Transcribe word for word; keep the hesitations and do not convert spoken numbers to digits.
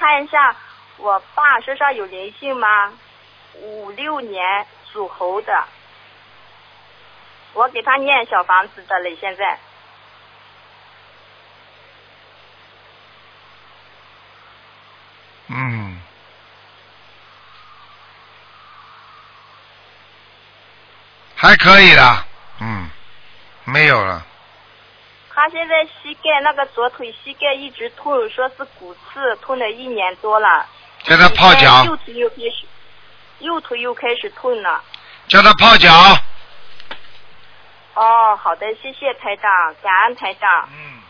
看一下我爸身上有灵性吗？五六年属猴的，我给他念小房子的嘞，现在。 嗯，还可以的，嗯，没有了。 他现在膝盖那个左腿膝盖一直痛，说是骨刺，痛了一年多了。 叫他泡脚。 右腿又开始，右腿又开始痛了。 叫他泡脚。 哦，好的，谢谢台长，感恩台长。 嗯。